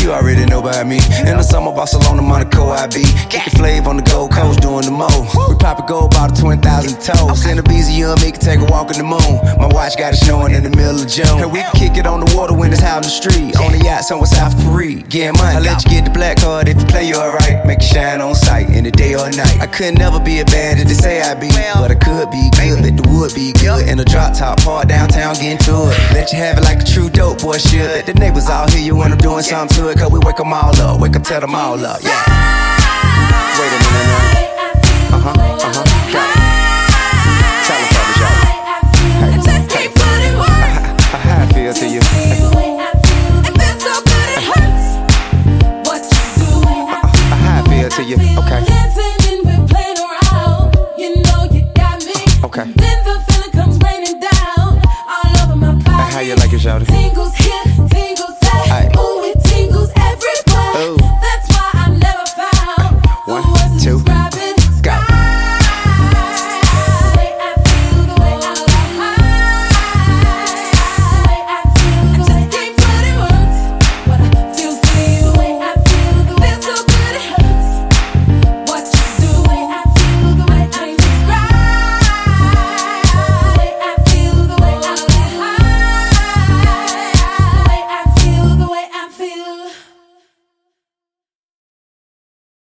you already know about me. In the summer, Barcelona, Monaco, I be kicking flavor on the Gold Coast, doing the mo. We pop a gold bottle, 20,000 toes. In the beezy, young me can take a walk in the moon. My watch got it snowing in the middle of June. And we can kick it on the water when it's out in the street. On the yacht somewhere south of Paris, getting money. I let you get the black card if you play you alright. Make it shine on sight, in the day or night. I could never be a bad as they say I be, but I could be good, let the wood be good. In a drop top part downtown, getting to it. Let you have it like a true dope boy should. Let the neighbors all hear you when I'm doing something to it. Cause we wake them all up, wake up, tell them all up, yeah. Wait a minute now. Tell them fellas, y'all. Hey, just keep putting words. How I feel to you. It feels so good it hurts. What you do. How I feel to you, okay. Dancing and we're playing around. You know you got me. Okay. Then the feeling comes raining down all over my body. How you like it, shawty? Tingles here, tingles